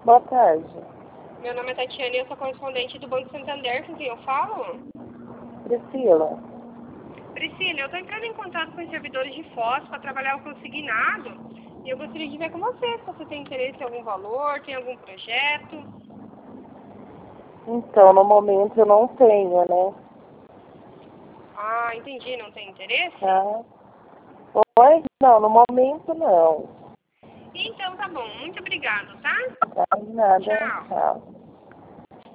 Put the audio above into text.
Boa tarde. Meu nome é Tatiana e eu sou correspondente do Banco Santander, com quem eu falo? Priscila. Priscila, eu estou entrando em contato com os servidores de Foz para trabalhar o consignado e eu gostaria de ver com você se você tem interesse em algum valor, tem algum projeto. Então, no momento eu não tenho, né? Ah, entendi, não tem interesse? Tá. Oi? Não, no momento não. Então tá bom, muito obrigado, tá? Tá, de nada. Tchau. Tchau.